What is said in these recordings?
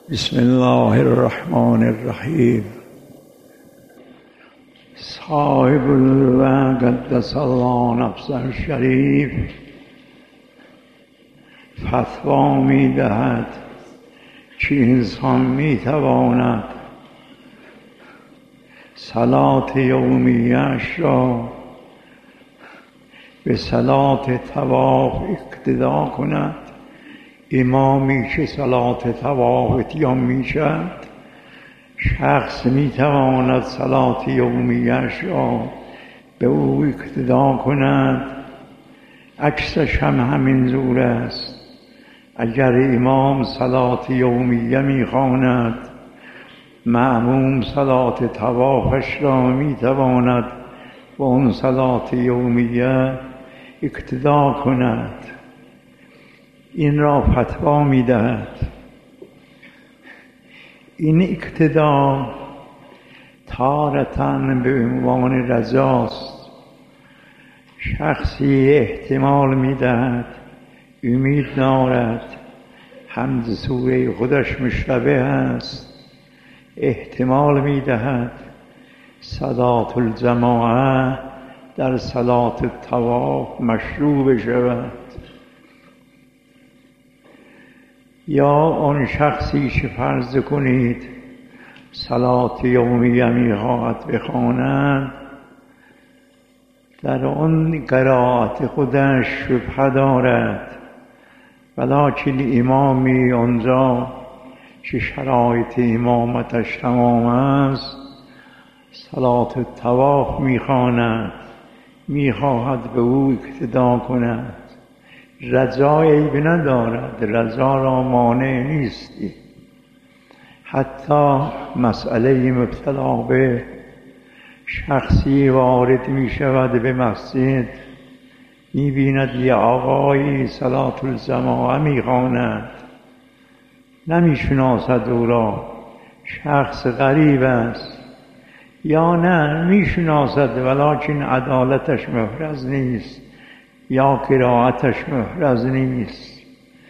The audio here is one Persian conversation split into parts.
بسم الله الرحمن الرحیم. صاحب الوقت قدس الله نفسه الشریف فتوا می دهد که انسان می تواند صلات یومیه‌اش را به صلات طواف اقتدا کند. امامی که صلات طواف اتیان می شود، شخص می تواند صلات یومیه‌اش را به او اقتدا کند. عکسش هم همین زور است. اگر امام صلات یومیه می خواند، مأموم صلات طوافش را می تواند با اون صلات یومیه اقتدا کند. این را فتوا می دهد. این اقتدا تارةً به عنوان رضاست. شخصی احتمال می دهد، امید دارد، حمد سوره خودش مشتبه است، احتمال می دهد صلات الجماعه در صلات الطواف مشروع بشود. یا آن شخصی که فرض کنید صلات یومیه می خواهد بخواند، در آن قرائت خودش شبهه دارد، ولکن امامی آنجا که شرایط امامتش تمام است صلات الطواف می خواند، می خواهد به او اقتدا کند. رجا عیب ندارد، رجا را مانع نیستی. حتی مسئله مبتلا به شخصی وارد می شود به مسجد، می بیند یه آقایی صلات الجماعه می خواند، نمی شناسد او را، شخص غریب است، یا نه می شناسد ولکن عدالتش محرز نیست یا قرائتش محرز نیست.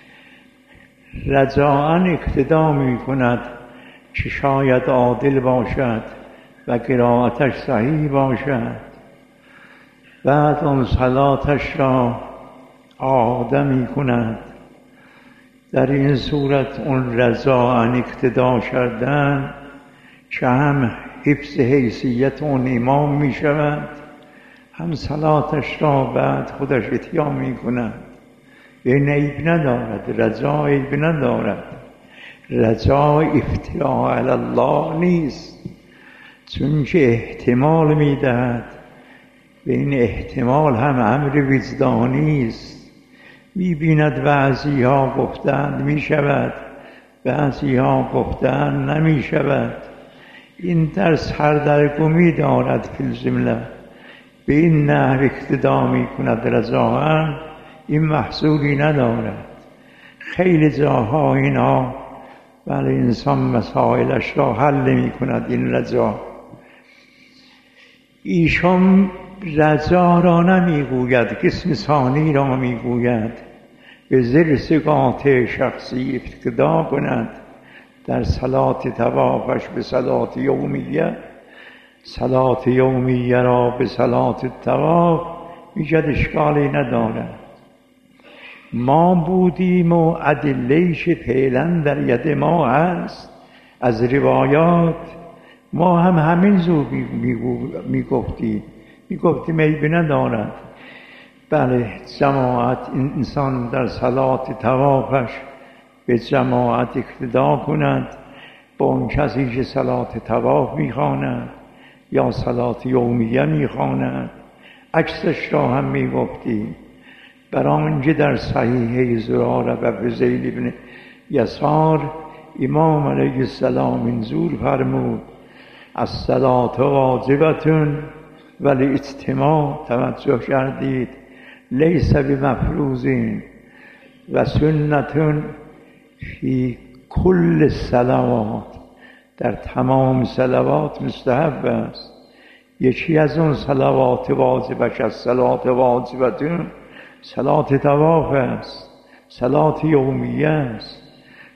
رجاءً اقتدا می کند که شاید عادل باشد و قرائتش صحیح باشد. بعد آن صلاتش را اعاده می کند. در این صورت اون رجاءً اقتدا کردن که هم حفظ حیثیت اون امام می شود، هم صلاتش را بعد خودش اتیان می کند. این عیب ندارد، رجا عیب ندارد. رجا افتراء علی الله نیست، چون که احتمال می دهد و این احتمال هم امر وجدانی است. می بیند بعضی ها گفتند می شود، بعضی ها گفتند نمی شود. این در سردرگمی دارد فی الجمله. به این نحو اقتدا می کند رجاءً، این محصولی ندارد. خیلی جاها اینا ولی انسان مسائلش را حل می کند این رجا. ایشان رجا را نمی گوید، قسم ثانی را می گوید. به زیر ثقات شخصی اقتدا کند در صلات طوافش به صلات یومیه، صلات یومیه را به صلات الطواف میگد اشکالی ندارد. ما بودیم و ادله‌ایش فعلا در ید ما هست از روایات، ما هم همین زور میگفتیم عیب ندارد. بله، جماعت انسان در صلات طوافش به جماعت اقتدا کند با اون کسی که صلات طواف میخواند یا صلات یومیه میخواند. عکسش را هم میگفتیم. برای آنکه در صحیح زراره و فضیل ابن یسار امام علیه السلام این زور فرمود: الصلاة واجبة ولی اجتماع، توجه کردید، لیس بمفروض و سنة فی کل الصلوات، در تمام صلوات مستحب است. یکی از اون صلوات واجبش از صلات واجبتون صلات طواف است، صلات یومیه است.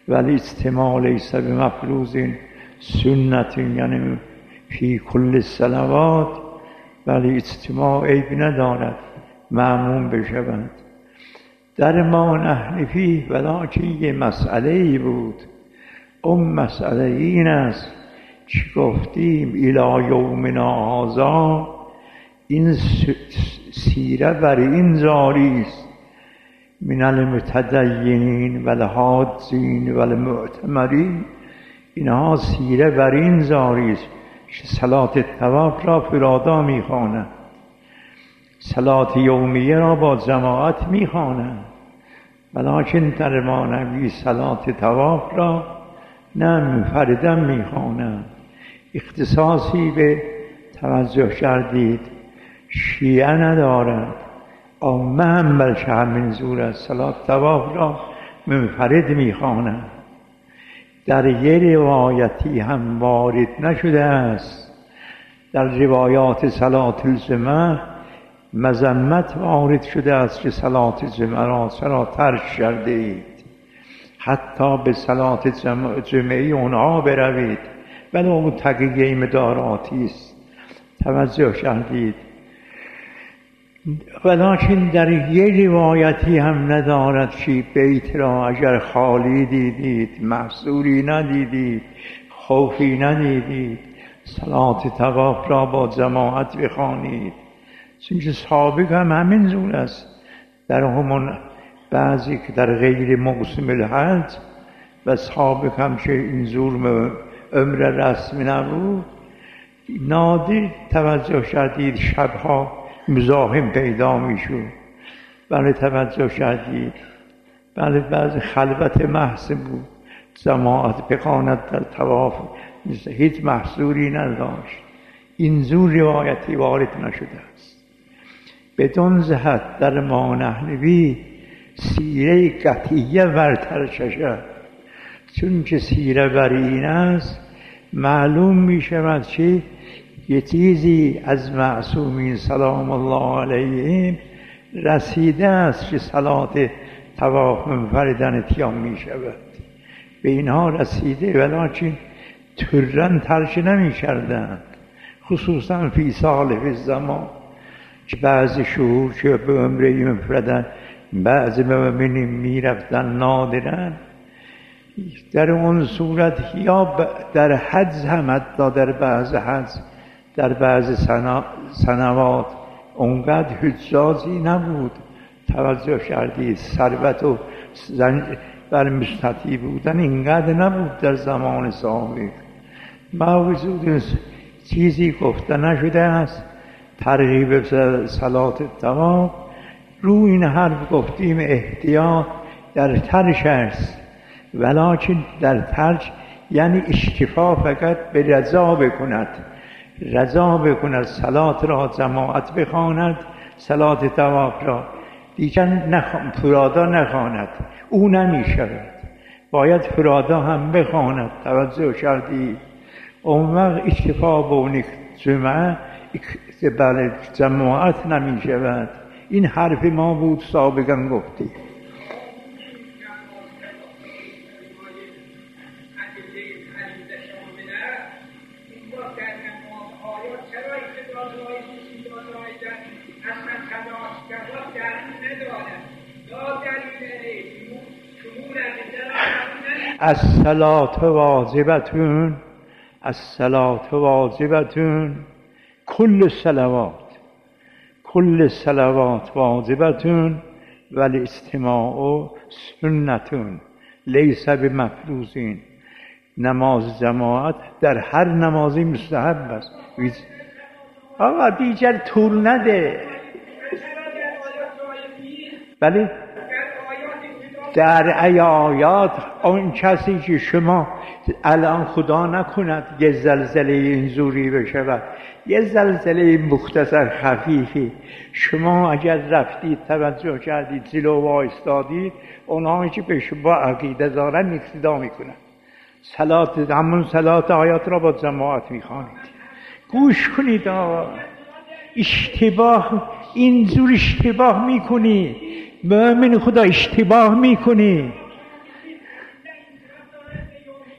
ولی استماع لیس بمفروض سنت، یعنی فی کل الصلوات، ولی استماع عیب ندارد مأموم بشود. در ما نحن فیه، ولکن یه مسئله ای بود. اون مسئله این است که گفتیم الی یومنا هذا، این سیره بر این جاری است، من المتدینین و الحاجین و المعتمرین، اینها سیره بر این جاری است که صلات طواف را فرادا می‌خوانند، صلات یومیه را با جماعت می‌خوانند، ولکن در ما نبی صلات طواف را نه منفردا می‌خوانند. اختصاصی به توجه کردید شیعه ندارد، عامه هم بلکه همین زور از صلات طواف را منفرد می‌خوانند. در یه روایتی هم وارد نشده است، در روایات صلات الجمعه مذمت وارد شده است که صلات جمعه را چرا ترک کرده اید، حتی به صلات جمعه اونها بروید، ولی اون تقیه مداراتی است. توجه کردید؟ ولیکن در یه روایتی هم ندارد که بیت را اگر خالی دیدید، محصوری ندیدید، خوفی ندیدید، صلات طواف را با جماعت بخوانید. چون سابق هم همین جور است، در همون بعضی که در غیر موسم الحج و سابق هم که این جور عمر رسمی نبود، نادر توجه کردید شبها مزاحم پیدا میشود. بله توجه کردید؟ بله بعض خلوت محض بود، جماعت بخواند در طواف هیچ محصوری نداشت. این زور روایتی وارد نشده است. بدون جهت در ما نحنوی سیره قطعیه برتر شد، چون که سیره بر این است معلوم می شود که یه چیزی از معصومین سلام الله علیهم رسیده است که صلات طواف منفردن اتیان می شود، به اینها رسیده، ولیکن ترن ترک نمی کردند، خصوصا فی سال فی الزمان که بعضی شهور که به عمره منفردن، بعضی مؤمنین می رفتن نادرن. در اون صورت یا در حج هم، حتی در بعض حج در بعض سنوات اونقدر حجازی نبود. توجه کردید؟ ثروت و بر مستطیع بودن اینقدر نبود در زمان سابق. با وجود چیزی گفته نشده است ترغیب صلات طواف، رو این حرف گفتیم احتیاط در ترک است، ولیکن در ترک یعنی اشتفا فقط به رضا بکند، رضا بکند، صلات را جماعت بخواند، صلات طواف را دیگر فرادا نخواند، او نمی شود، باید فرادا هم بخواند. توجه کردید؟ اون وقت اشتفا به اون جمعه بله جماعت نمی شود. این حرف ما بود سابقا گفتیم. الصلاة واجبتون، الصلاة واجبتون، کل الصلوات واجبتون ولی استماع سنتون لیس بمفروضین. نماز جماعت در هر نمازی مستحب است. آقا دیگر طول نده. بله در آیات اون کسی که شما الان خدا نکند یه زلزله اینجوری بشه، یه زلزله مختصر خفیفی، شما اگر رفتید توجه کردید جلو وایستادید، اونهایی که به شما عقیده دارن اقتدا میکنن، همون صلات آیات را با جماعت میخوانید. گوش کنید آقا، اشتباه اینجور اشتباه میکنی، مؤمن خدا اشتباه میکنی.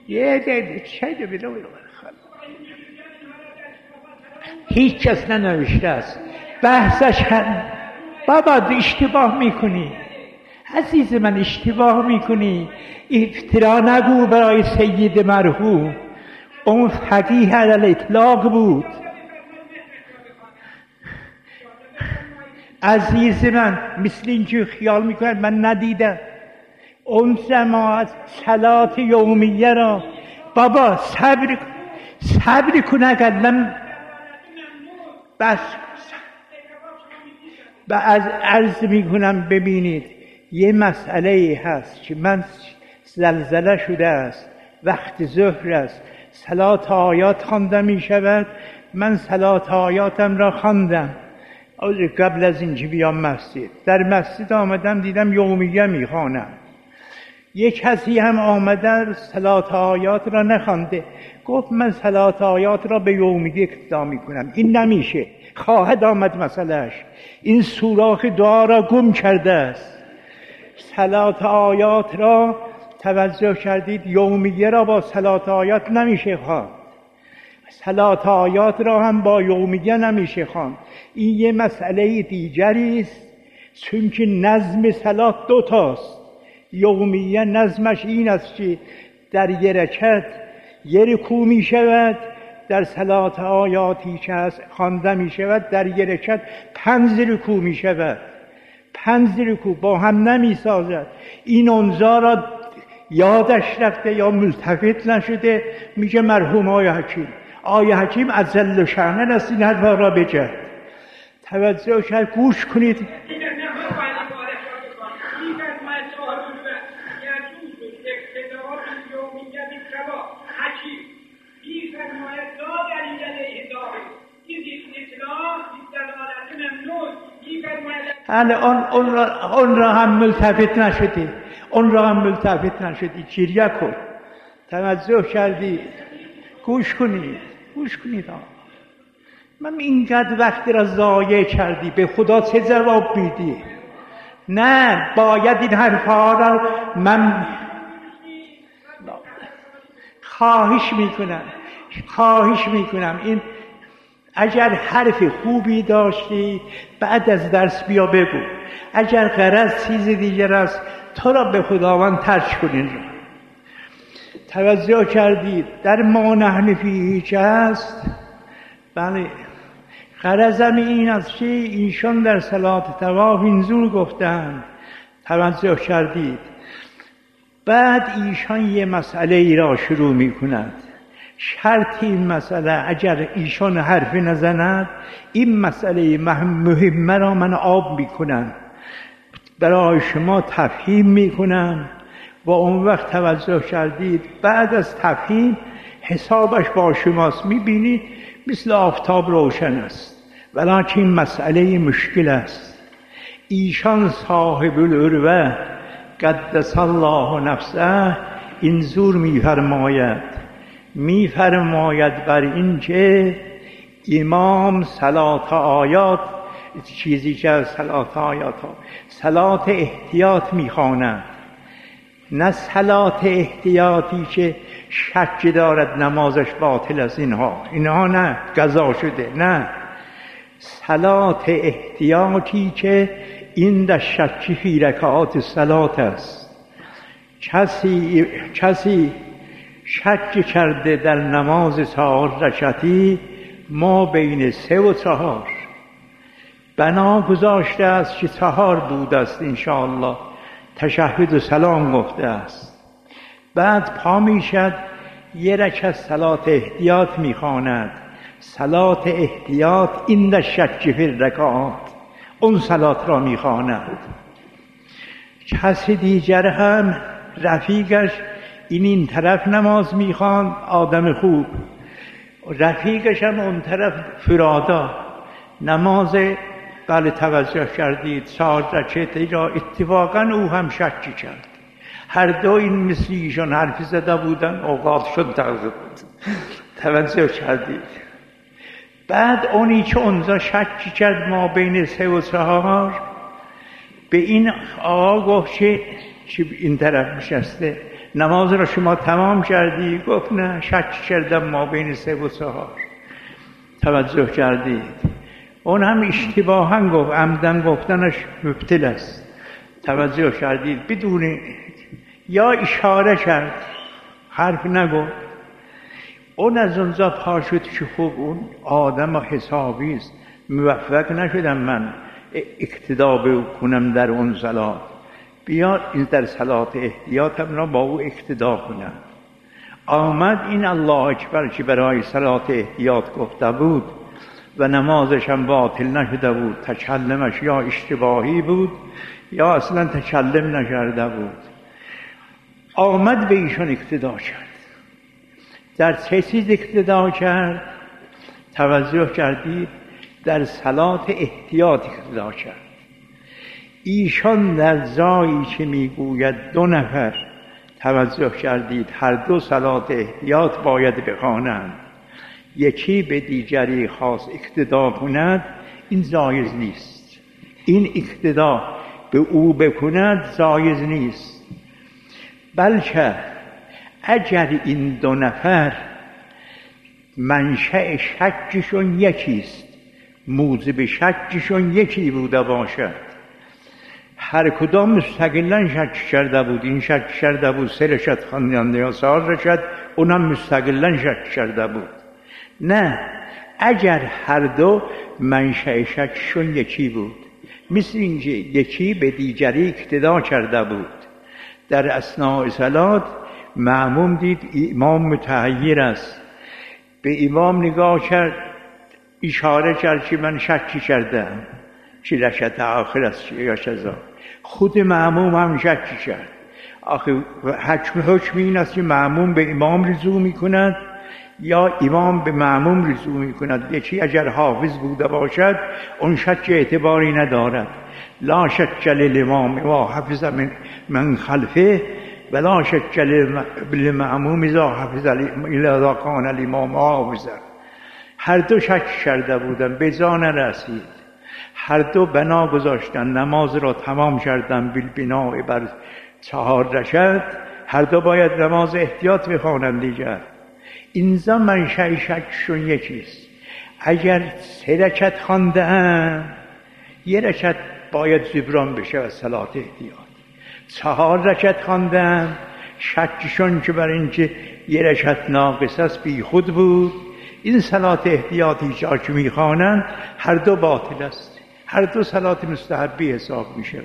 هیچ کس ننوشته است. بحثش بابا اشتباه میکنی عزیز من، اشتباه میکنی. افترا نگو برای سید مرحوم، اون فقیه علی الاطلاق بود. عزیز من، مثل اینجور خیال میکنن من ندیدم اون زمان صلات یومیه را. بابا صبر کن اقلم. بس از عرض میکنم ببینید یه مسئله هست که من زلزله شده است، وقت ظهر است، صلات آیات خوانده می شود. من صلات آیاتم را خواندم قبل از اینکه بیام مسجد. در مسجد آمدم دیدم یومیه می خوانم. یک کسی هم آمده صلات آیات را نخوانده، گفت من صلات آیات را به یومیه اقتدا می کنم. این نمیشه، خواهد آمد مسئلهش. این سوراخ دعا را گم کرده است. صلات آیات را توجه کردید، یومیه را با صلات آیات نمیشه خواند، صلات آیات را هم با یومیه نمیشه خواند. این یه مسئله دیگری است، چون که نظم صلات دو تاست. یومیه نظمش این است که در یه رکعت یه رکوع می شود، در صلات آیاتی که هست خوانده می شود در یه رکعت 5 رکوع می شود. 5 رکوع با هم نمی سازد. این اونجا را یادش رفته یا ملتفت نشده، میگه مرحوم آقای حکیم عجل شأنه است این حرفا را بگه. توجه کرد، گوش کنید. اون را هم ملتفت نشدی، چیریه کن. توجه کردی، گوش کنید. من اینقدر وقت را ضایع کردی، به خدا چه جواب میدی؟ نه، باید این حرفا را من خواهش میکنم این اگر حرف خوبی داشتی بعد از درس بیا بگو. اگر غرض چیز دیگر است تو را به خداوند ترک کنین. توجه کردید در ما نحن فیه چه است؟ بله، غرضم این است که ایشان در صلات طواف اینجور گفتند. توجه کردید. بعد ایشان یه مسئله ای را شروع می کند. شرط این مسئله اگر ایشان حرف نزند، این مسئله مهمه را من آب می کنم، برای شما تفهیم می کنم و اون وقت توجه کردید بعد از تفهیم حسابش با شماست. می بینید مثل آفتاب روشن است، ولیکن مسئله مشکل است. ایشان صاحب العروه قدس الله نفسه اینجور میفرماید بر این که امام صلات آیات، چیزی که از صلات آیات صلات احتیاط میخواند، نه صلات احتیاطی که شک دارد نمازش باطل است. اینها نه، قضا شده. نه، صلات احتیاطی که این در شک فی رکعات صلات است. کسی شک کرده در نماز 4 رکعتی ما بین 3 و 4 بنا گذاشته است که 4 بود است، انشاءالله تشهد و سلام گفته است. بعد پا میشد یه رکعت صلات احتیاط میخواند. صلات احتیاط این در شک فی رکعات، اون صلات را میخواند. کسی دیگر هم رفیقش این طرف نماز میخواند، آدم خوب. رفیقش هم اون طرف فرادا نماز. بله، توجه کردید 4 رکعتی را اتفاقا او هم شک کرد. هر دو این مثل ایشان حرف زده بودن، اوقات شد تغذیه بود. توجه کردید. بعد اونی که اونجا شک کرد ما بین 3 و 4 به این آقا گفت که این طرف نشسته، نماز را شما تمام کردی؟ گفت نه، شک کردم ما بین 3 و 4. توجه کردید؟ اون هم اشتباها گفت، عمدن گفتنش مبتل است. توجه کردید؟ بدون یا اشاره کرد، حرف نگفت. اون از اونجا پا شد که خب اون آدم حسابی است، موفق نشدم من اقتدا کنم در اون صلات، بیا این در صلات احتیاطم را با او اقتدا کنم. آمد این الله اکبر که برای صلات احتیاط گفته بود و نمازش هم باطل نشده بود، تکلمش یا اشتباهی بود یا اصلا تکلم نکرده بود، آمد به ایشان اقتدا کرد. در چه چیز اقتدا کرد؟ توجه کردید؟ در صلات احتیاط اقتدا کرد. ایشان در جایی که میگوید 2 نفر، توجه کردید، هر 2 صلات احتیاط باید بخوانند، یکی به دیگری خاص اقتدا کند، این جایز نیست. این اقتدا به او بکند جایز نیست. بلکه اگر این 2 نفر منشأ شکشون یکیست، موجب شکشون یکی بوده باشد، هر کدام مستقلا شک کرده بود، این شک کرده بود 3 رکعت خواندن یا 4 رکعت، اونم مستقلا شک کرده بود. نه، اگر هر 2 منشأ شکشون یکی بود، مثل اینکه یکی به دیگری اقتدا کرده بود، در اثناء صلات مأموم دید امام متحیر است، به امام نگاه کرد، اشاره کرد که من شکی کردم چی رکعت آخر است یا چیزا. خود مأموم هم شکی کرد. آخه حکم این است که مأموم به امام رجوع میکند یا امام به مأموم رجوع میکند. یکی اگر حافظ بوده باشد اون شک اعتباری ندارد. لا شک للامام و حفظ من خلفه ولا شک للمأموم اذا حفظ اذا کان الامام حافظا. هر 2 شک کرده بودن، به جا نرسید. هر 2 بنا گذاشتن، نماز را تمام کردن بالبناء بر 4 رکعت. هر 2 باید نماز احتیاط بخوانند دیگر. اینجا منشأ شکشون یکیست. اگر 3 رکعت خواندن، 1 رکعت باید جبران بشه از صلات احتیاط. 4 رکعت خواندن، شکشون که برای اینکه 1 رکعت ناقص است بی خود بود، این صلات احتیاطی که میخوانند هر 2 باطل است، هر 2 صلات مستحبی حساب میشود.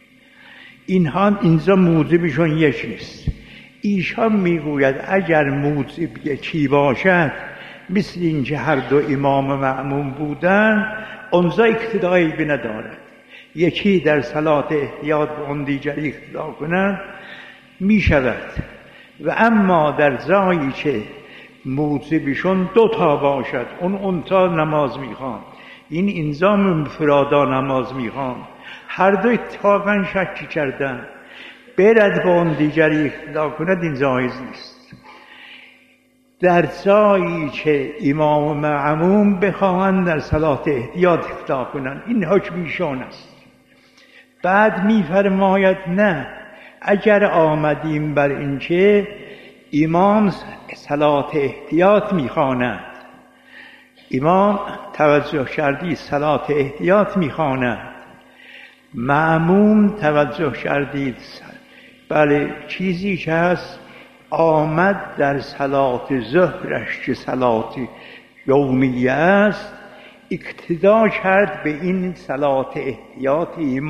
اینجا موجبشون یکیست. ایشان میگوید اگر موجب یکی باشد، مثل اینکه هر 2 امام و مأموم بودن، اونجا اقتدایی به ندارد. یکی در صلات احتیاط به اون دیگری اقتدا کنند میشود. و اما در جایی که موجبشون 2 تا باشد، اون تا نماز میخوان، این اینجا منفرادا نماز میخوان، هر 2 اتفاقا شک کردن، برد با اون دیگری اقتدا کند، این جایز نیست. در جایی که امام و معموم بخواهند در صلات احتیاط اقتدا کنند، این حکم ایشان است. بعد میفرماید نه، اگر آمدیم بر این که امام صلات احتیاط میخواند، امام توجه کردی صلات احتیاط میخواند، معموم توجه کردید بله چیزی که هست، آمد در صلات ظهرش که صلات یومیه است اقتدا کرد به این صلات احتیاط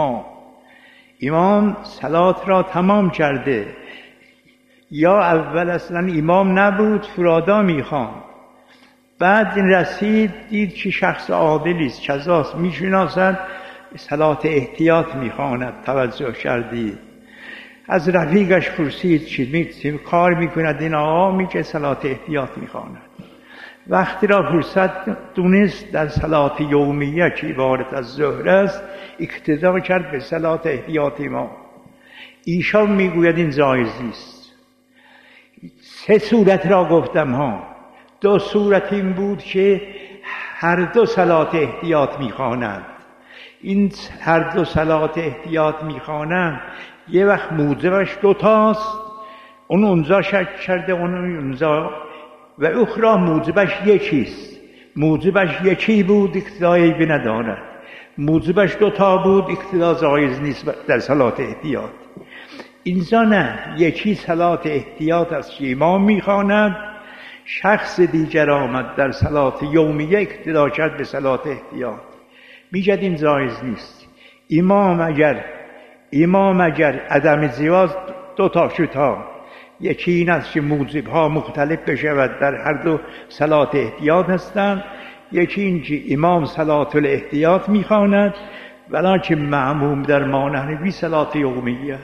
امام صلات را تمام کرده، یا اول اصلا امام نبود فرادا میخوان، بعد رسید دید که شخص عادلی است، کذاست، میشناسد، صلات احتیاط میخواند. توجه کردید؟ از رفیقش پرسید چی کار میکند این آقا؟ میگه صلات احتیاط میخواند. وقتی را فرصت دونست در صلات یومیه که عبارت از ظهر است اقتدا کرد به صلات احتیاط ما. ایشان میگوید این جایز نیست. 3 صورت را گفتم ها. 2 صورت این بود که هر 2 صلات احتیاط میخوانند. این هر 2 صلات احتیاط میخوانند، یه وقت موجبش 2 تاست، اون اونجا شک کرده، اونجا و اخرى موجبش یکیست. موجبش یکی بود، اقتدایی به ندارد. موجبش دوتا بود، اقتدا جایز نیست در صلات احتیاط. اینجا نه، یکی صلات احتیاط است که امام میخواند، شخص دیگر آمد در صلات یومیه اقتدا کرد به صلات احتیاط، میگد این جایز نیست. امام اگر عدم جواز دوتا شدها، یکی این است که موجبها مختلف بشود، در هر دو صلات احتیاط هستند. یکی این که امام صلات الاحتیاط میخواند ولکن معموم در مانع صلات یومیه،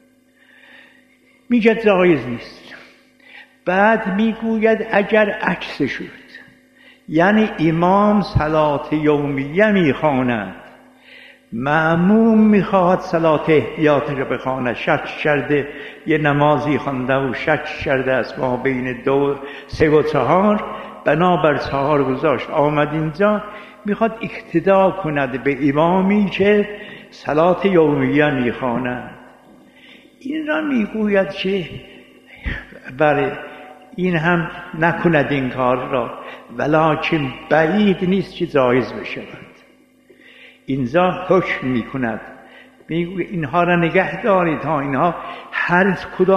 میگه جایز نیست. بعد میگوید اگر عکس شد، یعنی امام صلات یومیه میخواند، معموم میخواهد صلات احتیاط رو بخواند، شک کرده یه نمازی خوانده و شک کرده است ما بین 2 3 و 4، بنابر 4 گذاشت آمد اینجا، میخواد اقتدا کند به امامی که صلات یومیه میخواند. این را میگوید که برای این هم نکند این کار را، ولکن بعید نیست که جایز بشود. اینجا حکم میکند، میگوید اینها را نگه دارید ها، اینها هر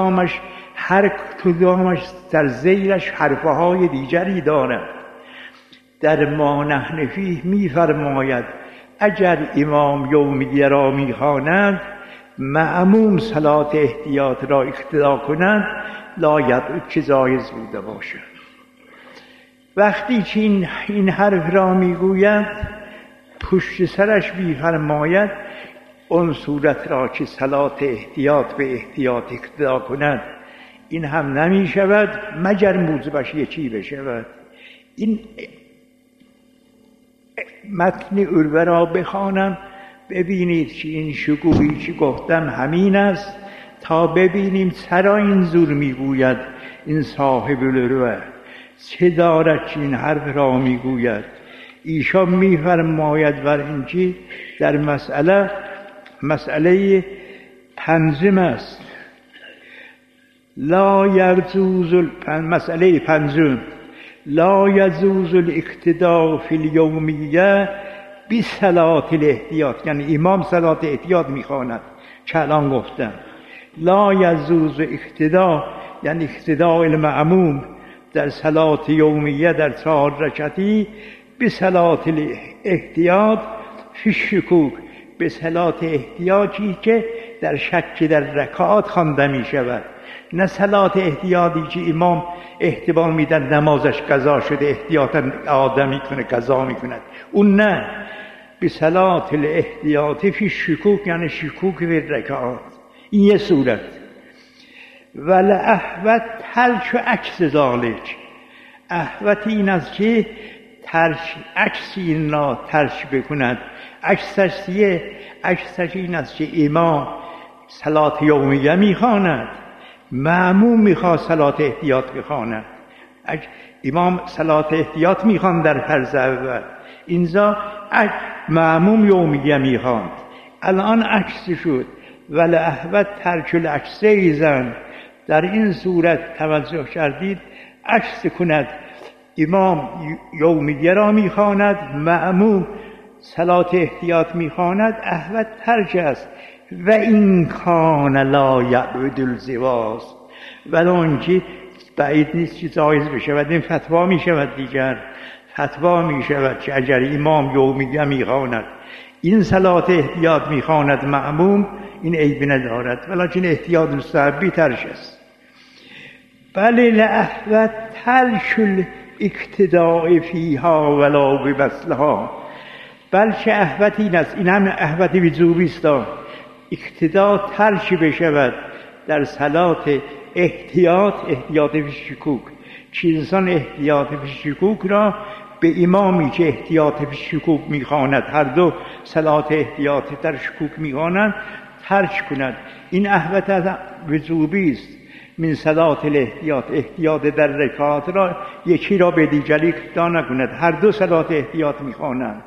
کدامش در زیرش حرفهای دیگری دارد. در ما نحن فیه میفرماید اگر امام یومیه را میخواند، معموم صلات احتیاط را اقتدا کنند، لا یدعو که جایز بوده باشد. وقتی که این حرف را میگوید، پشت سرش میفرماید اون صورت را که صلات احتیاط به احتیاط اقتدا کند، این هم نمی شود مگر موجبش یکی بشود. این متن عروه را بخوانم، ببینید که این شکوهی که گفتم همین است، تا ببینیم چرا این زور میگوید این صاحب العروه، چه دارد که این حرف را میگوید. ایشان میفرماید بر اینکه در مسئله پنجم است، مسئله پنجم، لا یجوز الاقتداء فی الیومیه بصلات الاحتیاط، یعنی امام صلات احتیاط میخواند که الان گفتم. لا یجوز اقتداء یعنی اقتداء المعموم در صلات یومیه در 4 رکعتی بصلات الاحتیاط فی الشکوک، به صلات احتیاطی که در شک در رکعات خوانده می شود، نه صلات احتیاطی که امام احتمال میدن نمازش قضا شده احتیاطا آدمی کنه قضا میکند، اون نه. به صلات الاحتیاط فی الشکوک یعنی شکوک به رکعات. این یه صورت. ولأحوت ترک و عکس ذالک، احوت این است که عکس این را ترک بکند. عکسش این است که امام صلات یومیه میخواند، معموم میخواد صلات احتیاط بخواند. امام صلات احتیاط میخواند در فرض اول، اینجا معموم یومیه میخواند، الان عکس شد. ولأحوت ترک العکس ایزن، در این صورت توجه کردید عکس کند، امام یومیه را میخواند، معموم صلات احتیاط میخواند، احوت ترک است. و این کان لا یعبد الزواج، ولی اونجی بعید نیست که جایز بشود. این فتوا میشود دیگر، فتوا میشود که اگر امام یومیه میخواند این صلات احتیاط میخواند معموم، این عیبی ندارد، ولیکن احتیاط مستحبی ترش است. بله لأحوت ترک الاقتداء فیها ولا بمثلها، بلکه احوت این است، این هم احوت وجوبی است، اقتدا ترک بشود در صلات احتیاط فی شکوک، که انسان احتیاط فی شکوک را به امامی که احتیاط فی شکوک میخواند، هر دو صلات احتیاط در شکوک میخوانند، ترک کند. این احوت وجوبی است. من صلات الاحتیاط، احتیاط در رکعات را یکی را به دیگری اقتدا نکند، هر دو صلات احتیاط میخوانند.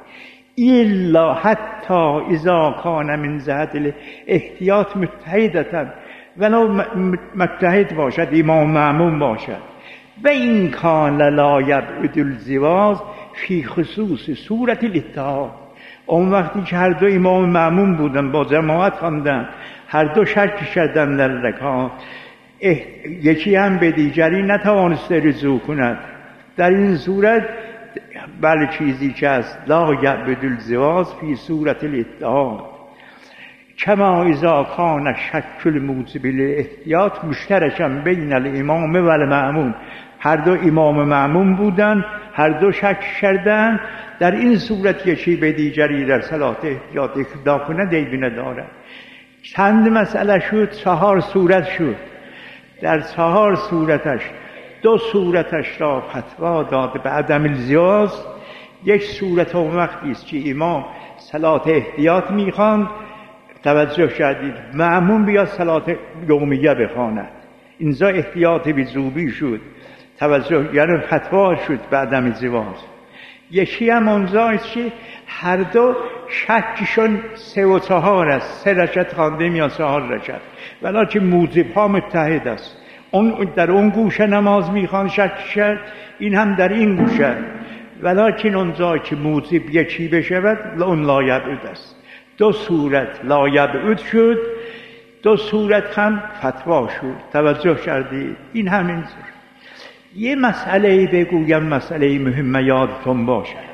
الا حتی اذا کان من جهت الاحتیاط متحدتا، ولو مجتهد باشد، امام معموم باشد. و این کان لا یبعد الزواج فی خصوص صورت الاتحاد. اون وقتی که هر دو امام معموم بودن، با جماعت خواندن، هر دو شک کردن در رکعات، یکی هم به دیگری نتوانسته رجوع کند، در این صورت بله چیزی که است لا یعبد الزواج فی صورت الاتحاد کما اذا کان شک الموجب للاحتیاط مشترکا بین الامام و المأموم. هر دو امام معموم بودن، هر دو شک کردن، در این صورت یکی به دیگری در صلات احتیاط اقتدا کند عیبی ندارد. چند مسئله شد؟ 4 صورت شد. در 4 صورتش 2 صورتش را فتوا داد به عدم الزواج. یک صورت اون وقتی است که امام صلات احتیاط میخواند، توجه کردید، معموم بیاد صلات یومیه بخواند، اینجا احتیاط وجوبی شد، توجه، یعنی فتوا شد به عدم الزواج. یکی هم اونجا است که هر دو شکشون 3 و 4 است، 3 رکعت خوانده یا 4 رکعت، ولیکن موجب ها متحد است. اون در اون گوشه نماز میخوان شک کرد، این هم در این گوشه، ولیکن اونجا که موجب یکی بشود اون لا یبعد است. 2 صورت لا یبعد شد، 2 صورت هم فتوا شد. توجه کردید؟ این همین. یه مسئله بگویم، مسئله مهم یادتون باشد.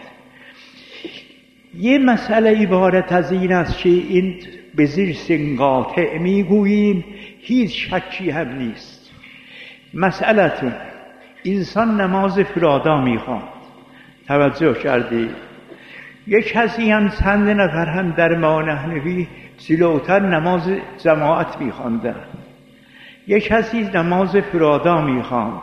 یه مسئله عبارت از این است که این به زیر سنگاته میگوییم، هیچ شکی هم نیست. مسئلتون انسان نماز فرادا میخواد، توجه کردید؟ یک کسی هم چند نفر هم در ما نحنفی جلوتر نماز جماعت میخواندن، یک کسی نماز فرادا میخواند،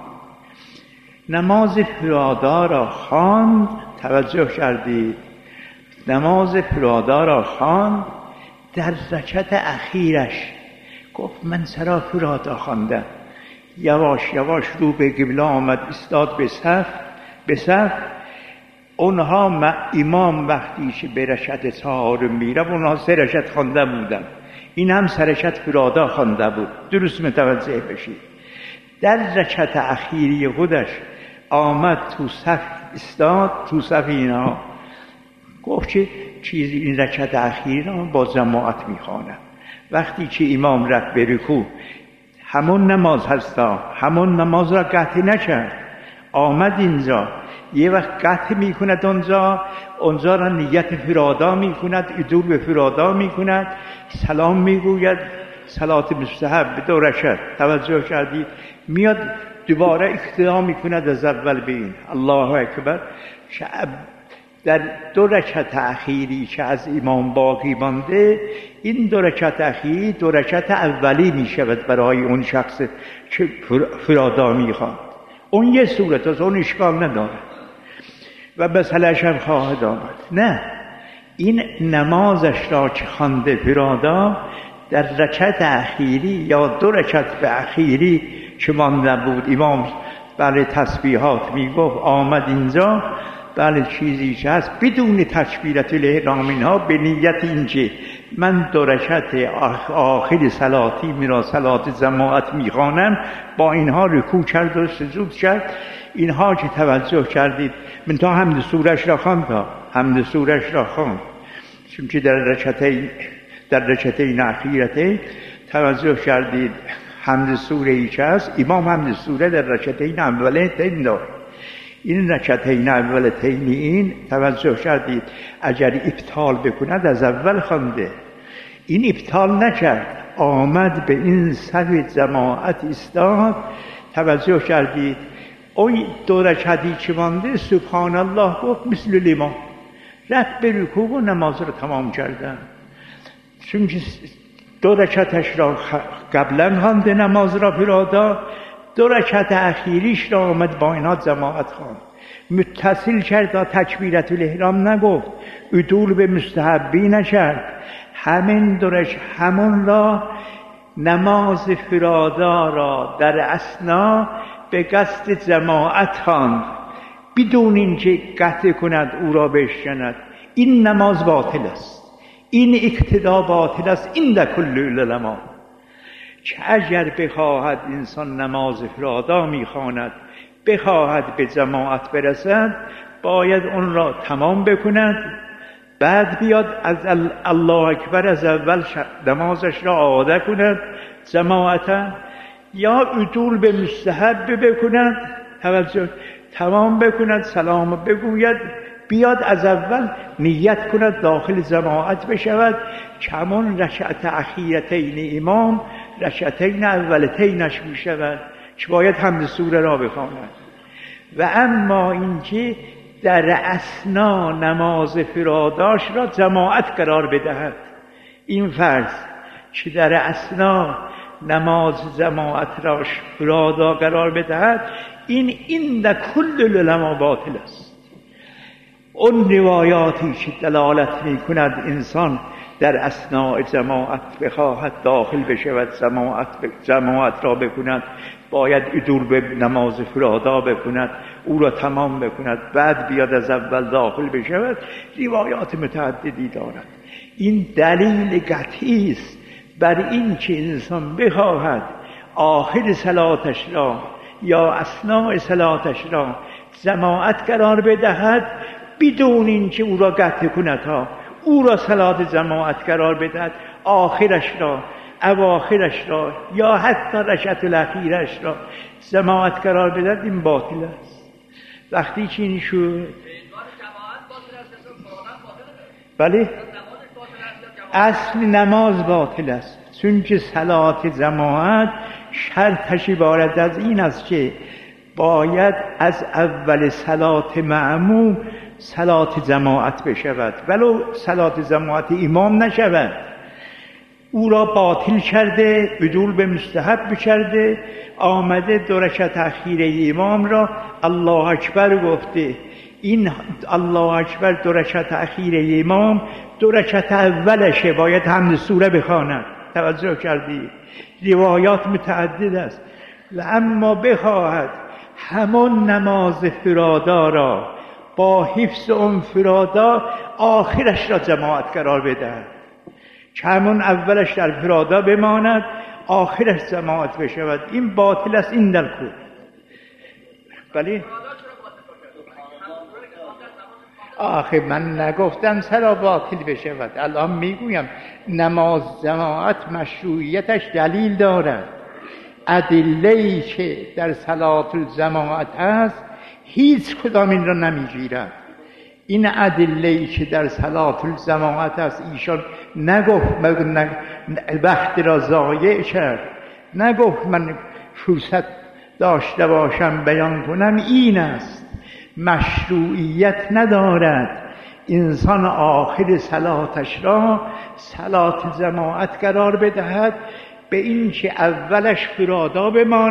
نماز فرادا را خواند، توجه کردید؟ نماز فرادا را خواند، در رکعت اخیرش گفت من چرا فرادا خواندم، یواش یواش رو به قبله آمد، ایستاد به صف. اونها امام وقتی که به رکعت 4 میره، اونها 3 رکعت خوانده بودن، این هم 3 رکعت فرادا خوانده بود. درست متوجه بشید. در رکعت اخیری خودش آمد تو صف، استاد تو صف اینا، گفت که چیزی این رکعت اخیری را با جماعت میخوانم. وقتی که امام رفت به رکوع، همون نماز هستا، همون نماز را قطع نکرد، آمد اینجا یه وقت قطع میکند، اونجا را نیت فرادا میکند، عدول به فرادا میکند، سلام میگوید، صلات مستحب 2 رکعت، توجه کردید؟ میاد دوباره اقتدا میکند از اول به این الله اکبر. در 2 رکعت اخیری که از امام باقی مانده، این 2 رکعت اخیری 2 رکعت اولی میشود برای اون شخص که فرادا میخواد. اون یه صورت است، اون اشکال نداره و مسئله‌اش هم خواهد آمد. نه، این نمازش را که خوانده فرادا در رکعت اخیری یا 2 رکعت به اخیری که مانده بود، امام بله تسبیحات میگفت، آمد اینجا بله چیزی که هست بدون تکبیرت الاحرام اینها، به نیت اینکه من 2 رکعت آخر صلاتی میرا صلات جماعت میخوانم، با اینها رکوع کرد و سجود کرد. اینها که توجه کردید، من تا حمد سورش را خواند، حمد سورش را خواند، چون که در رکعتین اخیرتین توجه کردید حمد سوره ای که هست، امام حمد سوره در رکعتین اولتین داره. این رکعتین اولتین این توجه کردید اگر ابطال بکند از اول خوانده، این ابطال نکرد، آمد به این صف جماعت ایستاد، توجه کردید اون 2 رکعتی که مانده سبحان الله گفت مثل الامام، رفت به رکوع و نماز را تمام کردن. چون 2 رکعتش را قبلا خوانده نماز را فرادا، 2 رکعت اخیریش را آمد با اینها جماعت خواند، متصل کرد تا تکبیرت الاحرام نگفت، عدول به مستحبی نکرد، همون را نماز فرادا را در اثنا به قصد جماعت خواند، بدون اینکه قطع کند او را بشکند. این نماز باطل است، این اقتدا باطل است، این در کل العلماء. که اگر بخواهد انسان نماز فرادا میخواند، بخواهد به جماعت برسد، باید اون را تمام بکند، بعد بیاد از الله اکبر از اول نمازش را آماده کند جماعتا، یا عدول به مستحب بکند، توجه تمام بکند، سلام بگوید، بیاد از اول نیت کند داخل جماعت بشود، کمان رکعت اخیرتین امام رکعتین اولتینش میشود که باید حمد سوره را بخواند. و اما اینکه در اثنا نماز فراداش را جماعت قرار بدهد، این فرض که در اثنا نماز جماعت را فرادا قرار بدهد، این در کل العلماء باطل است. اون روایاتی که دلالت می کند انسان در اثناء جماعت بخواهد داخل بشود جماعت را بکند، باید عدول به نماز فرادا بکند، او را تمام بکند، بعد بیاد از اول داخل بشود، روایات متعددی دارد. این دلیل قطعی است بر این که انسان بخواهد آخر صلاتش را یا اثناء صلاتش را جماعت قرار بدهد، بدون اینکه او را قطع کند او را صلات جماعت قرار بدهد، آخرش را اواخرش را یا حتی رکعت الاخیرش را جماعت قرار بدهد، این باطل است. وقتی که این شد بله اصل نماز باطل است، چون که صلات جماعت شرطش عبارت از این است که باید از اول صلات معموم صلات جماعت بشود، ولو صلات جماعت امام نشود. او را باطل کرده، عدول به مستحب کرده، آمده دو رکعت اخیر امام را الله اکبر گفته. این الله اکبر دو رکعت اخیر امام دو رکعت اولشه، باید حمد سوره بخواند. توجه کردی؟ روایات متعدد است. و اما بخواهد همان نماز فرادا را با حفظ اون فرادا آخرش را جماعت قرار بدهد، که همون اولش در فرادا بماند، آخرش جماعت بشود، این باطل است. این در کل بله آخه من نگفتم چرا باطل بشود، الان میگویم نماز جماعت مشروعیتش دلیل دارد. ادله‌ای که در صلات الجماعت هست هیچ کدام این را نمیگیرد. این ادله‌ای که در صلات الجماعت هست ایشان نگفت وقت را ضایع کرد، نگفت من فرصت داشته باشم بیان کنم، این است. مشروعیت ندارد انسان آخر صلاتش را صلات جماعت قرار بدهد، به این که اولش فرادا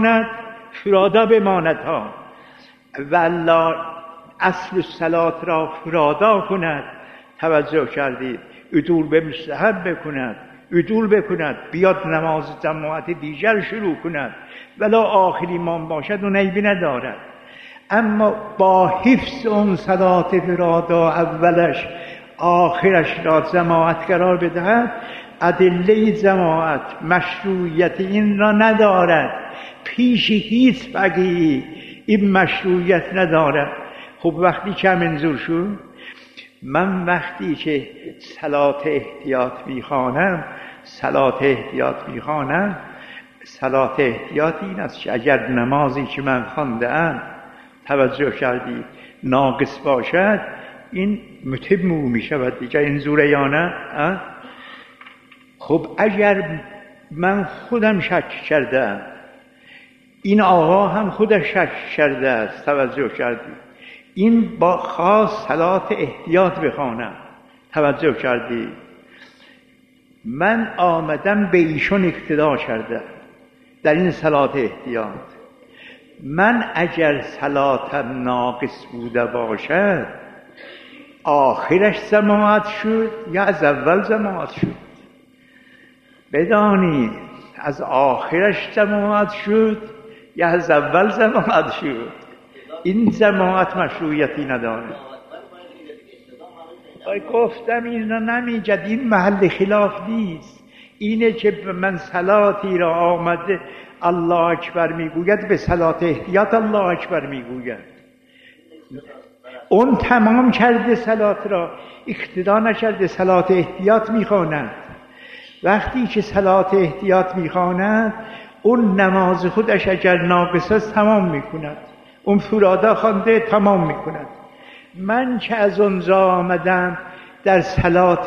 بماند والا اصل صلات را فرادا کند. توجه کردید؟ عدول به مستحب بکند، بیاد نماز جماعت دیگر شروع کند، ولا آخر امام باشد و عیبی ندارد. اما با حفظ اون صلات فرادا اولش آخرش را جماعت قرار بدهد، ادله جماعت مشروعیت این را ندارد، پیش هیچ فقیهی این مشروعیت ندارد. خب وقتی که منظور شد، من وقتی که صلات احتیاط میخوانم، صلات احتیاط این است که اگر نمازی که من خواندم توجه کردی ناقص باشد، این متم می شود دیگه، این زوره یا نه؟ خب اگر من خودم شک کردم، این آقا هم خودش شک کرده است، توجه کردی، این با خاص صلات احتیاط بخوانم، توجه کردی، من آمدم به ایشون اقتدا کردم در این صلات احتیاط. من اگر صلاتم ناقص بوده باشد، آخرش جماعت شد یا از اول جماعت شد؟ بدانید از آخرش جماعت شد یا از اول جماعت شد. این جماعت مشروعیتی نداره. گفتم این را نمیگد، این محل خلاف نیست. اینه که به من صلاتی را آمده الله اکبر میگوید، به صلات احتیاط الله اکبر میگوید. اون تمام کرده صلات را، اقتدا نکرده، صلات احتیاط میخواند. وقتی که صلات احتیاط میخواند اون نماز خودش اگر ناقص است تمام میکند، اون فرادا خوانده تمام میکند. من که از اونجا آمدم در صلات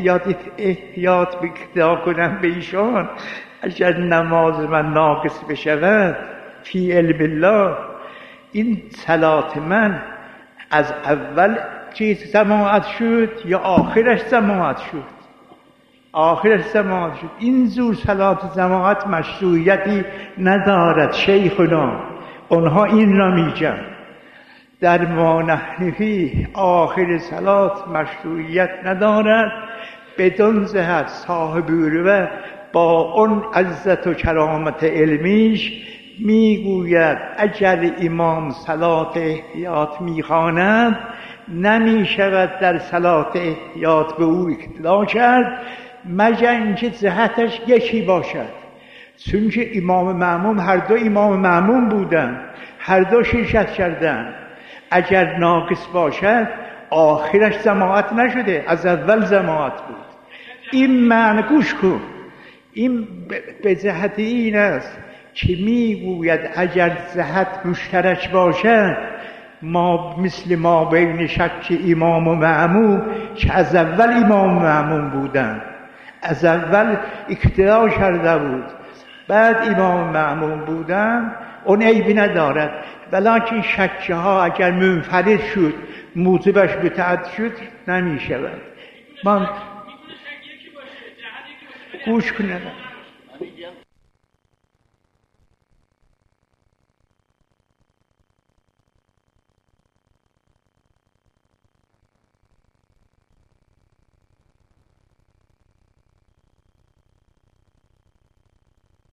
احتیاط اقتدا کنم به ایشان، اگر نماز من ناقص بشود فی علم الله، این صلات من از اول چیز جماعت شد یا آخرش جماعت شد؟ آخرش جماعت شد. این زور صلات جماعت مشروعیتی ندارد. شیخنا اونها این را میگن در ما نحن فیه آخر صلات مشروعیت ندارد، بدون جهت صاحب اروه با اون عزت و کرامت علمیش میگوید اگر امام صلات احتیاط میخواند نمیشود در صلات احتیاط به او اقتدا کرد مگر اینکه جهتش یکی باشد. چون که امام معموم، هر دو امام معموم بودن، هر دو شرکت کردن. اگر ناقص باشد آخرش جماعت نشده، از اول جماعت بود. این معنی گوش کن، این به جهت این است که میگوید اگر جهت مشترک باشد، ما مثل ما بین شک امام و معموم که از اول امام و معموم بودن، از اول اقتدا کرده بود، بعد امام معموم بودن، اون عیبی ندارد. ولیکن شکه ها اگر منفرد شد موجبش بتعد شد نمی شود. من گوش کنم